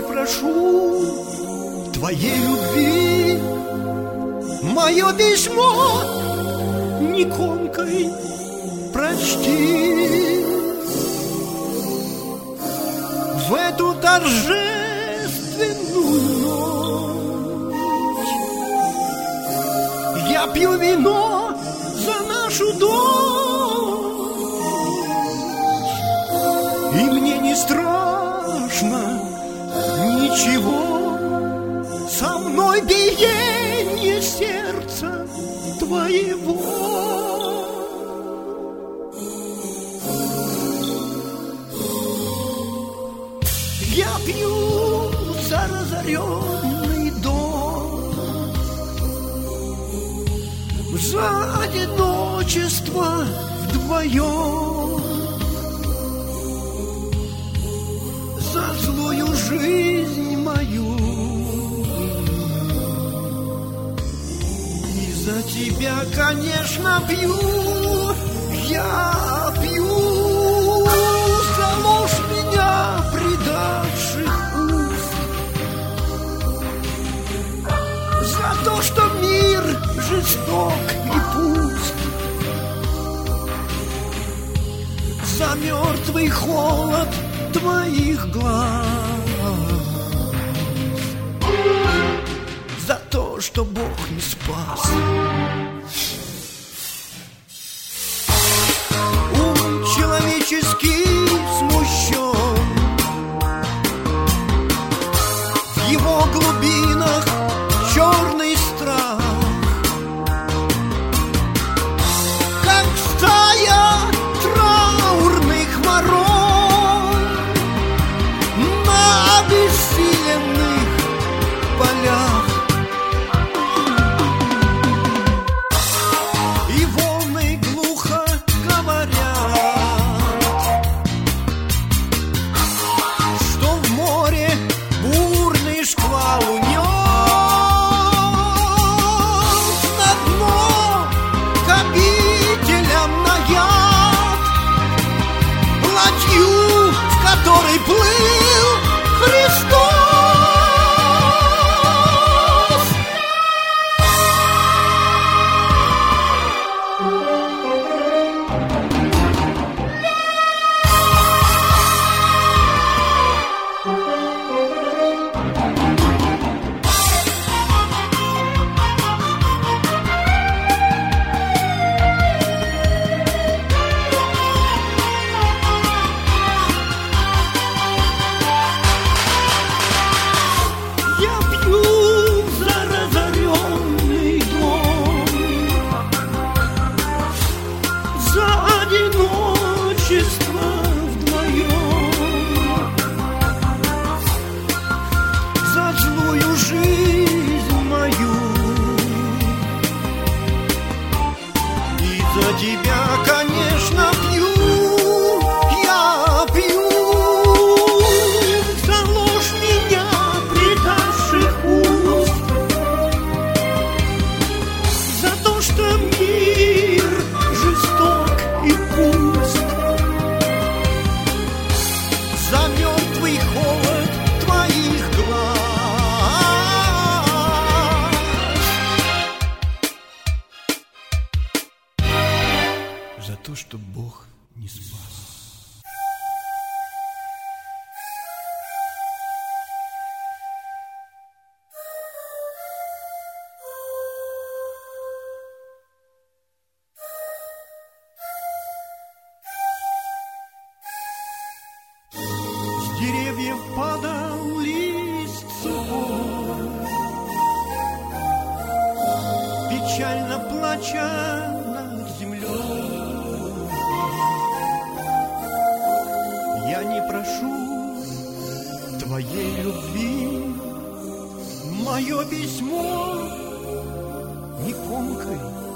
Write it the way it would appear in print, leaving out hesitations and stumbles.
прошу твоей любви. Мое письмо не комкой прочти. В эту торжественную ночь я пью вино за нашу дочь, и мне не страшно ничего, со мной биение сердца твоего. Я пью за разоренный дом, за одиночество вдвоем, за злую жизнь мою и за тебя, конечно, пью. Я пью за ложь меня предавших уст, за то, что мир жесток и пуст, за мертвый холод твоих глаз, за то, что Бог не спас. Ум человеческий смущен, в его глубинах черный страх, как стая траурных ворон на обессиленных полях. И волны глухо говорят, что в море бурный шквал унес на дно к обителям на яд ладью, в которой плыл Христос. Я пью за разоренный дом, за одиночество вдвоем, за злую жизнь мою и за тебя, конечно, пью. Я пью за ложь меня предавших уст, за то, что мир жесток и пуст, за мертвый холод твоих глаз, за то, что Бог не спас. С деревьев падал лист сухой, печально плача над землей. Я не прошу твоей любви, мое письмо не комкой